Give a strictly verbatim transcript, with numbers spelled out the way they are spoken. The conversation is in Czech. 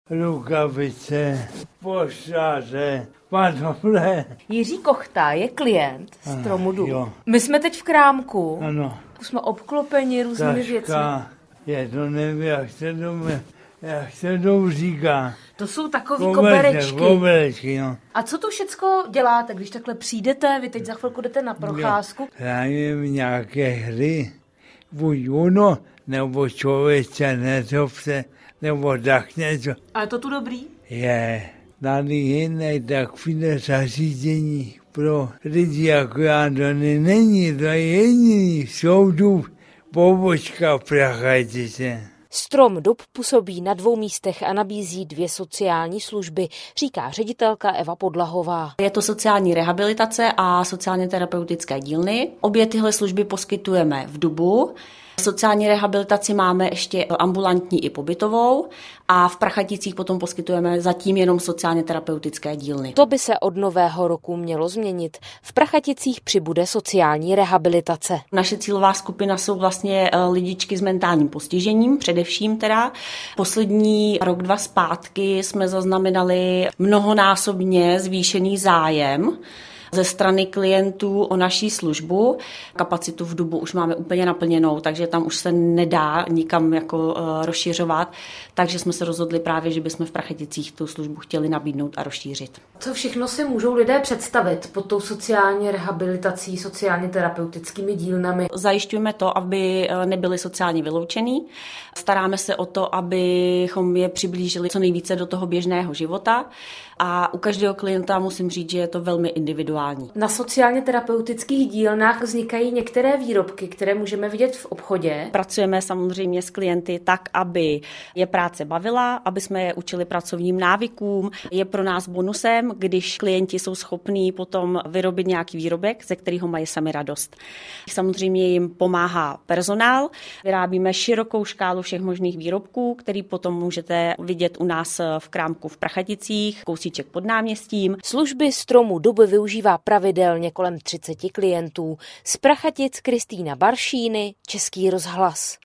rukavice, pošáře, padovle. Jiří Kochta je klient Stromu Dub. Jo. My jsme teď v krámku. Ano. Jsme obklopeni různými Taška, věcmi. je to nevím, jak se to, jak se to říká. To jsou takový koberečky. Koberečky, no. A co tu všecko děláte, když takhle přijdete, vy teď za chvilku jdete na procházku? Hráme nějaké hry, buď Uno, nebo člověče nezobce, nebo tak něco. A je to tu dobrý? Je, tady jiné takové zařízení pro lidi jako já, to není, to je jediný, jsou tu pobočka Prachatice. Strom Dub působí na dvou místech a nabízí dvě sociální služby, říká ředitelka Eva Podlahová. Je to sociální rehabilitace a sociálně terapeutické dílny. Obě tyhle služby poskytujeme v Dubu. Sociální rehabilitaci máme ještě ambulantní i pobytovou a v Prachaticích potom poskytujeme zatím jenom sociálně terapeutické dílny. To by se od nového roku mělo změnit. V Prachaticích přibude sociální rehabilitace. Naše cílová skupina jsou vlastně lidičky s mentálním postižením, především teda. Poslední rok, dva zpátky jsme zaznamenali mnohonásobně zvýšený zájem ze strany klientů o naší službu. Kapacitu v Dubu už máme úplně naplněnou, takže tam už se nedá nikam jako uh, rozšiřovat. Takže jsme se rozhodli právě, že bychom v Prachaticích tu službu chtěli nabídnout a rozšířit. Co všechno si můžou lidé představit pod tou sociální rehabilitací, sociálně terapeutickými dílnami? Zajišťujeme to, aby nebyli sociálně vyloučení. Staráme se o to, abychom je přiblížili co nejvíce do toho běžného života. A u každého klienta musím říct, že je to velmi individuální. Na sociálně terapeutických dílnách vznikají některé výrobky, které můžeme vidět v obchodě. Pracujeme samozřejmě s klienty tak, aby je práce bavila, aby jsme je učili pracovním návykům. Je pro nás bonusem, když klienti jsou schopní potom vyrobit nějaký výrobek, ze kterého mají sami radost. Samozřejmě jim pomáhá personál. Vyrábíme širokou škálu všech možných výrobků, který potom můžete vidět u nás v krámku v Prachaticích, kousíček pod náměstím. Služby Stromu Dub využívá pravidelně kolem třicet klientů. Z Prachatic Kristýna Baršíny, Český rozhlas.